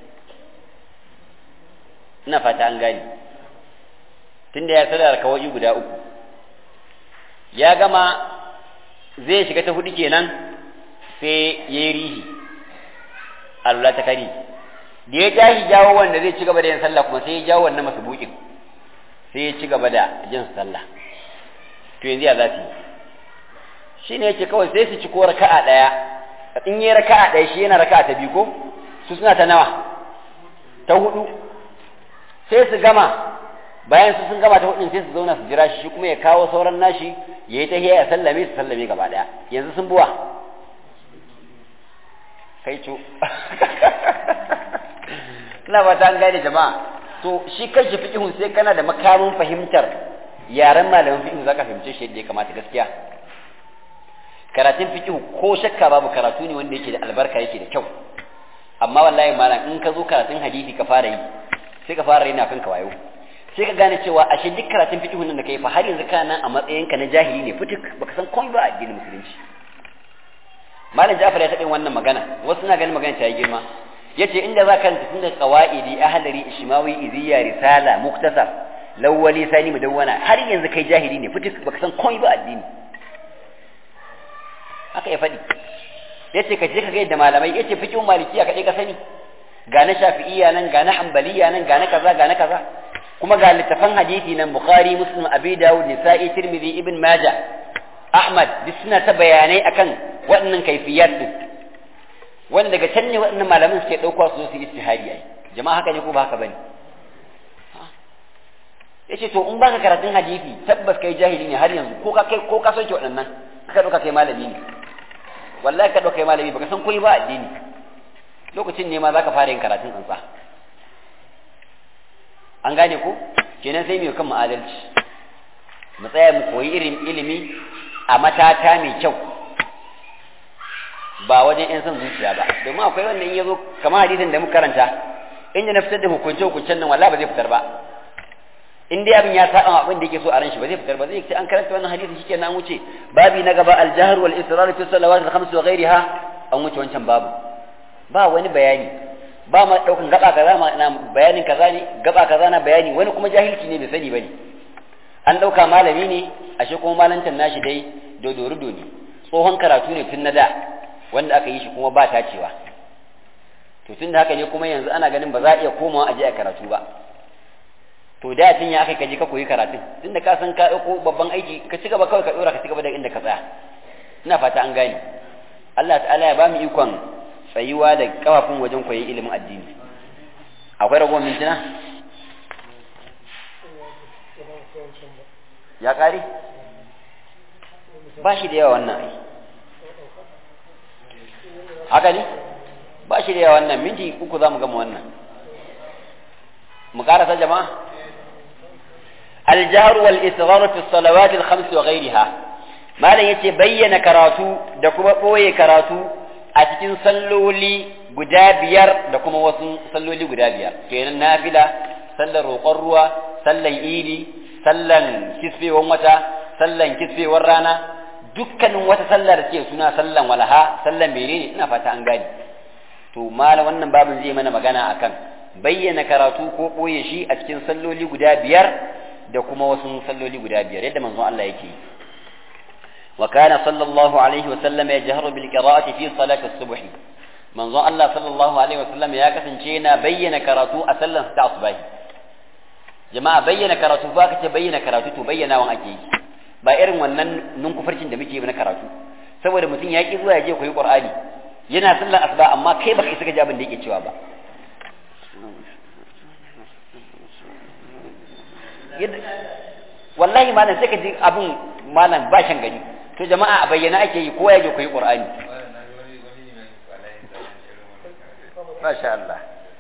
Speaker 2: ina fata an gani tunda ya sallar kawai guda uku ya gama zai shiga ta hudu kenan sai ya yi rihi Allah ta kari da ya tashi jawo wanda zai ci gaba da yin sallah kuma sai ya jawo wannan masubukin sai ya ci gaba da jin sallah to yanzu ya zafi shi ne yake kawai sai su ci ko raka'a daya in yi raka'a daya shi yana raka'a ta biyu ko su suna ta nawa ta hudu sai su gama bayan su sun gama ta hudun sai su zauna su jira shi kuma ya kawo sauran nashi ya yi tahiya ya sallame su sallame gaba daya yanzu sun buwa kai co ina ba ta an gane jama'a to shi kanshi fiqhun sai kana da makamin fahimtar yaren malamin fiqh zaka fahimce shi yadda ya kamata gaskiya karatun fiqh ko shakka babu karatu ne wanda yake da albarka yake da kyau amma wallahi malam in ka zo karatun hadisi ka fara yi sai ka fara raina kanka wayo sai ka gane cewa ashe duk karatun fiqhun nan da kai fa har yanzu kana a matsayinka na jahili ne fitik baka san komai ba a addinin musulunci malam Ja'far ya taɓa wannan magana wasu na ganin magana ta yi girma
Speaker 1: yace inda za ka tun da qawaidi ahlari ishmawi iziya risala muktasar lawwali sani mudawwana har yanzu kai jahili ne fitik baka san komai ba addini haka ya faɗi yace ka je ka ga yadda malamai yace fiqhun malikiya kadai ka sani ga na shafi'iyya nan ga na hanbaliya nan ga na kaza ga na kaza kuma ga littafan hadisi nan bukhari muslim abi dawud nisa'i tirmidhi ibn majah ahmad duk suna ta bayanai akan waɗannan kaifiyat din wanda daga can ne waɗannan malaman suke ɗauka su su istihadi ai jama'a haka ne ko ba haka bane yace to in baka karatun hadisi tabbas kai jahili ne har yanzu ko ka kai ko ka soke waɗannan ka ɗauka kai malami ne wallahi ka ɗauka kai malami baka san koyi ba addini lokacin ne ma zaka fara yin karatun tsantsa an gane ko kenan sai mu kan mu adalci mu tsaya mu koyi irin ilimi a matata mai kyau ba wajen yan son zuciya ba domin akwai wanda in yazo kamar hadisin da muka karanta inda na fitar da hukunce hukuncen nan wallahi ba zai fitar ba in dai abin ya saba abin da yake so a ran shi ba zai fitar ba zai ce an karanta wannan hadisi shikenan an wuce babi na gaba al-jahr wal israr fi salawat al-khams wa ghayriha an wuce wancan babu ba wani bayani ba ma daukan gaba kaza ma na bayanin kaza ne gaba kaza na bayani wani kuma jahilci ne bai sani bane an dauka malami ne ashe kuma malantan nashi dai dodorudo ne tsohon karatu ne tun na da wanda aka yi shi kuma ba ta cewa to tun da haka ne kuma yanzu ana ganin ba za a iya komawa a je a karatu ba to da tun ya aka kaje ka koyi karatun tunda ka san ka dauko babban aiki ka ci gaba kawai ka dora ka ci gaba da inda ka tsaya ina fata an gane Allah ta'ala ya ba mu ikon tsayuwa da kafafun wajen koyi ilimin addini akwai ragowar mintuna ya kare ba shi da yawa wannan ai haka ne ba shi da yawa wannan minti uku za mu gama wannan mu karasa jama'a الجهر والإصرار في الصلوات الخمس وغيرها ما لا يتي بين كراتو دكما بوي كراتو أتكين صلولي قدابير دكما وصن صلولي قدابير كينا النافلة صلى الرقروة صلى إيدي صلى كسفي ومتا صلى كسفي ورانا دكان وتا صلى رسيه سنا صلى ولها صلى ميرين ina fata an gani to mala wannan babin zai mana magana akan bayyana karatu ko boye shi a cikin salloli guda biyar da kuma wasu salloli guda biyar yadda manzon Allah yake yi wa kana sallallahu alaihi wa sallam yajharu bil qira'ati fi salati as-subh manzon Allah sallallahu alaihi wa sallam ya kasance yana bayyana karatu a sallar ta asbahi jama'a bayyana karatu ba kace bayyana karatu to bayyana wan ake yi ba irin wannan nunkufarcin da muke yi na karatu saboda mutum ya ki zuwa ya je koyi qur'ani yana sallar asuba amma kai baka isa ka ji abin da yake cewa ba wallahi malam sai ka ji abun malam ba shan gani to jama'a a bayyana ake yi ko ya je koyi qur'ani masha Allah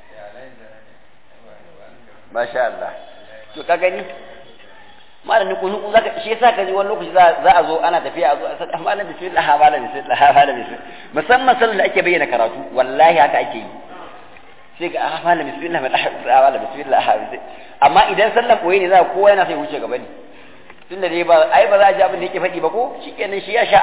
Speaker 1: masha Allah to ka gani malam ni kunu zaka shi yasa ka ji wani lokaci za a zo ana tafiya a zo a malam bismillah malam bismillah malam bismillah musamman sallar da ake bayyana karatu wallahi haka ake yi sai ga ah malam bismillah malam bismillah amma idan sallan koyi ne za kowa yana sai wuce gaba ne tunda dai ba ai ba za a ji abin da yake faɗi ba ko shikenan shi ya sha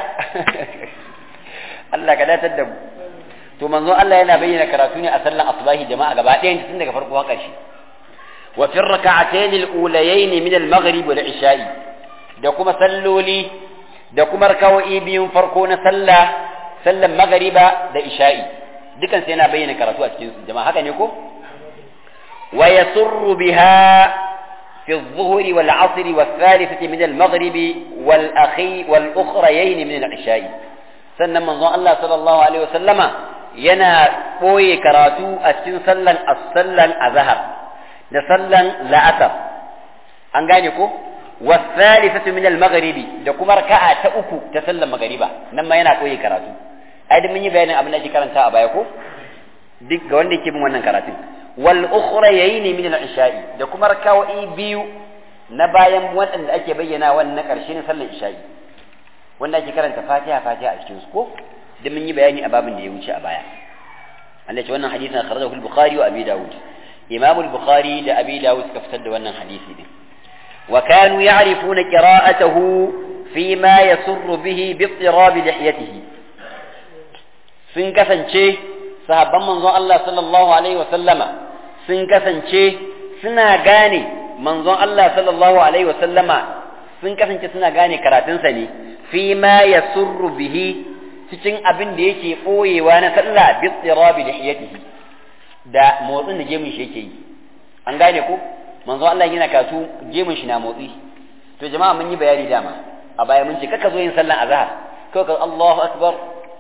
Speaker 1: Allah ka datar da mu to manzon Allah yana bayyana karatu ne a sallan asbahi jama'a gaba ɗayan tun daga farko har ƙarshe wa fi rak'atayn al-ulayayn min al-maghrib wal isha'i da kuma salloli da kuma rakawoyi biyun farko na sallah sallan maghriba da isha'i dukan sai yana bayyana karatu a cikin su jama'a haka ne ko wa yasurru biha fi adh-dhuhr wal 'asr wal thalithah min al-maghrib wal akhi wal ukhrayayn min al-isha'i sannan manzon Allah sallallahu alaihi wasallama yana boye karatu a cikin sallan as-sallan azhar da sallan la'asar an gane ko was thalithah min al-maghrib da kuma raka'a ta uku ta sallan magriba nan ma yana boye karatu ai mun yi bayanin abin da ake karanta a baya ko duk ga wanda yake bin wannan karatun wal ukhrayayn min al-isha'i da kuma rakawa'i biyu na bayan wanda ake bayyana wannan karshe ne sallar isha'i wanda ake karanta Fatiha Fatiha a cikin su ko duk mun yi bayani a babin da ya wuce a baya Allah ce wannan hadisin akhrajahu al-Bukhari wa Abi Dawud Imam al-Bukhari da Abi Dawud suka fitar da wannan hadisi din wa kanu ya'rifuna qira'atahu fi ma yasurru bihi bi ittirab lihiyatihi sun kasance sahabban manzon Allah sallallahu alaihi wa sallama sun kasance suna gane manzon Allah sallallahu alaihi wa sallama sun kasance suna gane karatunsa ne fi ma yasurru bihi cikin abin da yake boyewa na sallah bi tsirabi lihiyatihi da motsin da gemun shi yake yi an gane ko manzon Allah yana karatu gemun shi na motsi to jama'a mun yi bayani dama a baya mun ce kaka zo yin sallan azhar ko ka Allahu akbar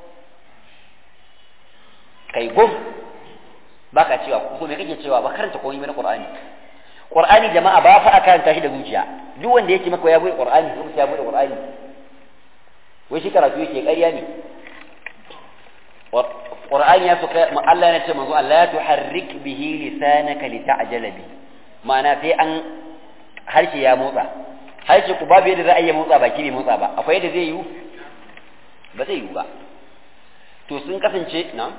Speaker 1: kai gum baka cewa ko me kake cewa ba karanta komai na Qur'ani Qur'ani jama'a ba fa a karanta shi da zuciya duk wanda yake maka ya bude Qur'ani ko ya bude Qur'ani wai shi karatu yake ƙarya ne Qur'ani ya soka Allah ya ce manzo Allah ya tuharrik bihi lisanaka lita'jala bi ma'ana sai an harshe ya motsa harshe ku babu yadda za a yi motsa baki bai motsa ba akwai yadda zai yi ba zai yi ba to sun kasance na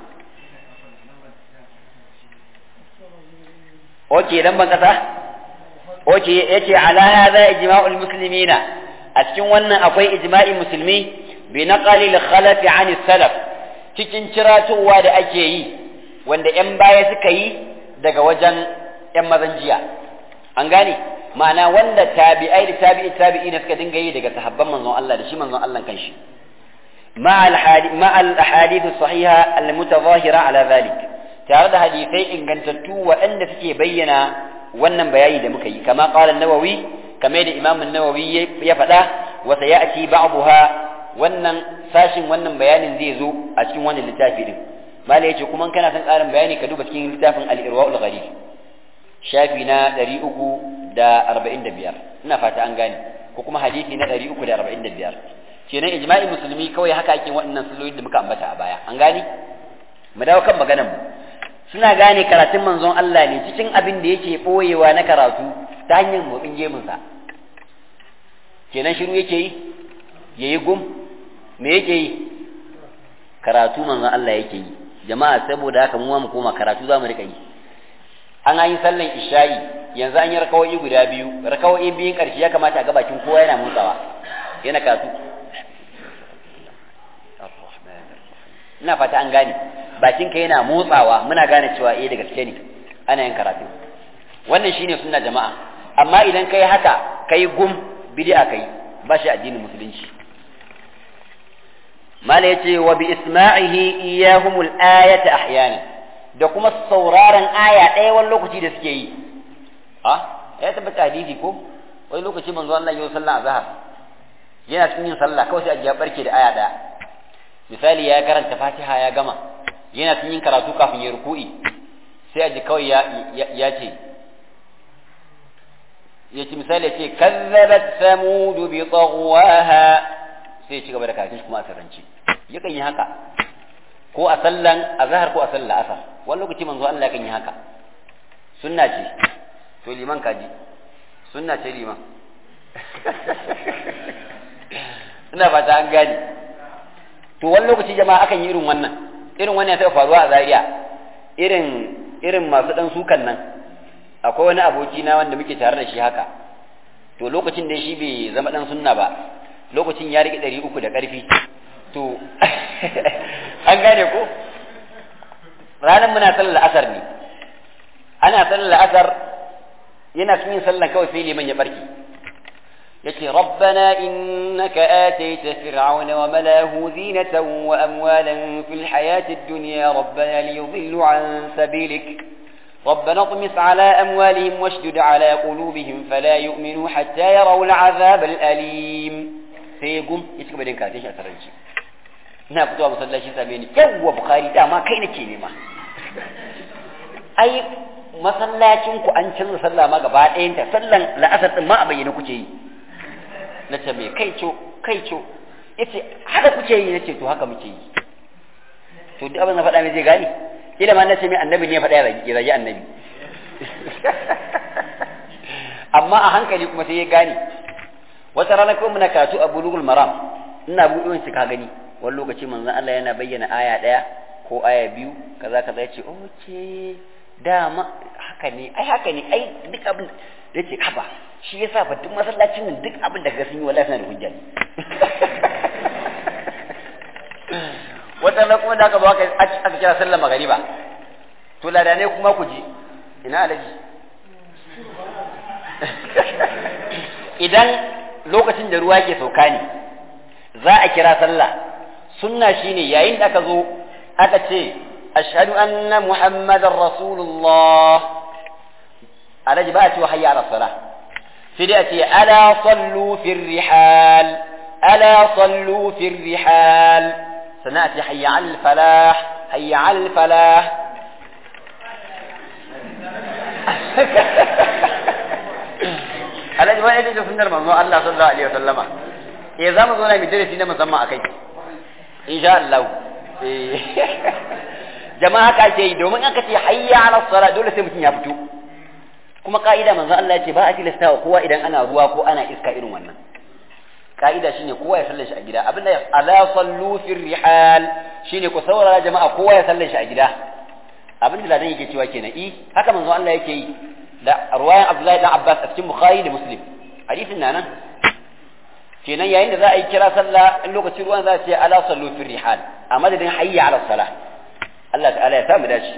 Speaker 1: oke dan ban kasa oke yace ala hadha ijma'ul muslimina a cikin wannan akwai ijma'i musulmi bi naqali al-khalaf 'an as-salaf cikin ciratowa da ake yi wanda yan baya suka yi daga wajen yan mazan jiya an gane ma'ana wanda tabi'ai da tabi'i tabi'ina suka dinga yi daga sahabban manzon Allah da shi manzon Allah kanshi مع الحديث مع الاحاديث الصحيحه المتظاهره على ذلك tare da hadisai ingantattu waɗanda suke bayyana wannan bayani da muka yi kama qala an-nawawi kama da imam an-nawawi ya faɗa wa sayati ba'daha wannan sashin wannan bayanin zai zo a cikin wannan littafi din malai yace kuma kana son ƙarin bayani ka duba cikin littafin al-irwaul gharib shafi na ɗari uku da arba'in da biyar ina fata an gane ko kuma hadisi na ɗari uku da arba'in da biyar kenan ijma'i musulmi kawai haka ake waɗannan sallolin da muka ambata a baya an gane mu dawo kan maganar mu suna gane karatun manzon Allah ne cikin abin da yake boyewa na karatu ta hanyar motsin gemun sa kenan shiru yake yi yayi gum me yake yi karatu manzon Allah yake yi jama'a saboda haka mu mu koma karatu zamu rika yi an yi sallan isha'i yanzu an yi rakawoyi guda biyu rakawoyi biyun karshe ya kamata a ga bakin kowa yana motsawa yana karatu ina fata an gane bakinka yana motsawa muna gane cewa eh da gaske ne ana yin karatu wannan shine sunna jama'a amma idan kai haka kai gum bid'a kai ba shi addinin musulunci mala yace wa bi isma'ihi iyahumul ayata ahyana da kuma sauraron aya ɗaya wani lokaci da suke yi ha ya tabbata hadisi ko wani lokaci manzo Allah ya sallah azhar yana cikin yin sallah kawai sai a ya barke da aya ɗaya misali ya karanta fatiha ya gama yana cikin yin karatu kafin ya ruku'i sai a ji kawai ya ya ce ya ce misali ya ce kazzabat samud bi taghwaha sai ya ci gaba da karatun kuma a sarrance yakan yi haka ko a sallan azhar ko a sallan asar wani lokaci manzo Allah yakan yi haka sunna ce to liman kaji sunna ce liman ina fata an gane to wani lokaci jama'a akan yi irin wannan irin wannan ya taɓa faruwa a Zaria irin irin masu dan sukan nan akwai wani aboki na wanda muke tare da shi haka to lokacin da shi bai zama dan sunna ba lokacin ya rike ɗari uku da ƙarfi to an gane ko ranar muna sallar asar ne ana sallar asar yana cikin sallar kawai sai liman ya barki يتي ربنا إنك آتيت فرعون وملاه زينة وأموالا في الحياة الدنيا ربنا ليضلوا عن سبيلك ربنا اطمس على أموالهم واشدد على قلوبهم فلا يؤمنوا حتى يروا العذاب الأليم سيقوم يسكب بدين كاتيش أسرنش na fitowa masallaci same ni yawwa bukhari dama kai nake nema ai masallacin ku an canza sallah ma gaba ɗayan ta sallan la'asar din ma a bayyana kuke yi nace me kai co kai co yace haka kuke yi nace to haka muke yi to duk abin da faɗa mai zai gane kila ma nace mai annabi ne ya faɗa ya zagi annabi amma a hankali kuma sai ya gane wata rana kuma muna karatu a bulugul maram ina buɗe shi ka gani wani lokaci manzon Allah yana bayyana aya ɗaya ko aya biyu kaza kaza yace oke dama haka ne ai haka ne ai duk abin yace haba shi yasa fa duk masallacin nan duk abin da ga sun yi wallahi suna da hujja ne wata sannan kuma da aka zo aka aka kira sallar magariba to ladane kuma ku ji ina alaji idan lokacin da ruwa ke sauka ne za a kira sallah sunna shine yayin da aka zo aka ce ashhadu anna muhammadar rasulullah alaji ba a ce hayya ala salah sai dai a ce ala sallu fir rihal ala sallu fir rihal sannan a ce hayya ala falah hayya ala falah alaji wani ita ce sunnar manzo Allah sallallahu alaihi wasallama eh za mu zo na darasi na musamman akai insha Allah eh jama'a ka ce domin aka ce hayya ala salat dole sai mutum ya fito kuma ka'ida manzo Allah ya ce ba a tilasta wa kowa idan ana ruwa ko ana iska irin wannan ka'ida shine kowa ya sallar shi a gida abinda ala sallu fir rihal shine ku saurara jama'a kowa ya sallar shi a gida abinda ladan yake cewa kenan i haka manzo Allah yake yi da ruwayan Abdullahi dan Abbas a cikin Bukhari da Muslim hadisin nan kenan yayin da za a yi kira sallah in lokacin ruwan za a ce ala sallu fir rihal a madadin hayya ala salah Allah ta'ala ya samu dace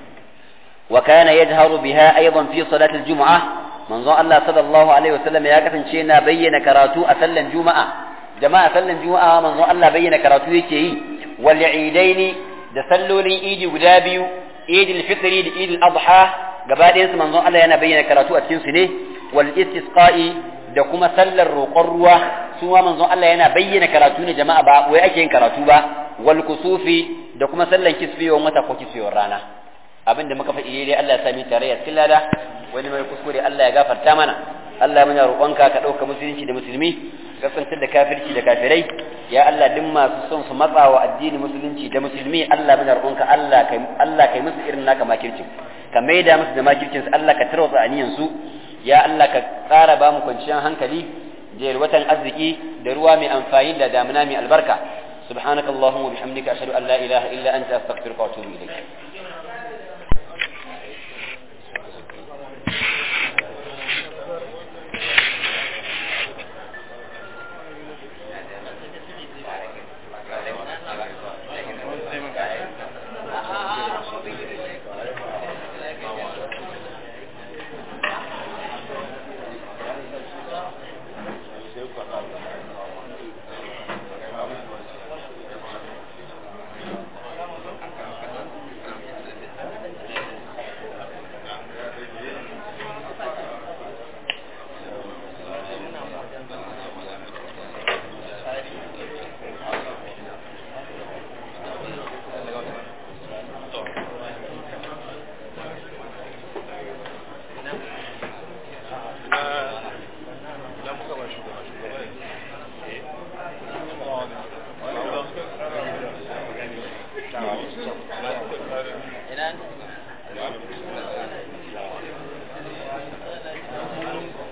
Speaker 1: wa kana yajharu biha aidan fi salati al-jum'ah manzo Allah sallallahu alaihi wasallam ya kasance na bayyana karatu a sallan juma'a jama'a sallan juma'a manzo Allah bayyana karatu yake yi wal idaini da sallolin idi guda biyu idil fitri da idil adha gaba ɗayan su manzo Allah yana bayyana karatu a cikin su ne wal istisqa'i da kuma sallar roƙon ruwa su ma manzon Allah yana bayyana karatu ne jama'a ba wai ake yin karatu ba wal kusufi da kuma sallan kisfiyar wata ko kisfiyar rana abin da muka faɗi dai Allah ya sami tarayya cikin lada wani mai kuskure Allah ya gafarta mana Allah muna roƙonka ka ɗauka musulunci da musulmi kasantar da kafirci da kafirai ya Allah duk masu son su matsa wa addini musulunci da musulmi Allah muna roƙonka Allah kai Allah kai musu irin naka makircin ka maida musu da makircin su Allah ka tarwatsa aniyan su ya Allah ka ƙara ba mu kwanciyar hankali da watan arziki da ruwa mai amfani da damuna mai albarka subhanakallahumma wa bihamdika ashhadu an la ilaha illa anta astaghfiruka wa atubu ilayk ina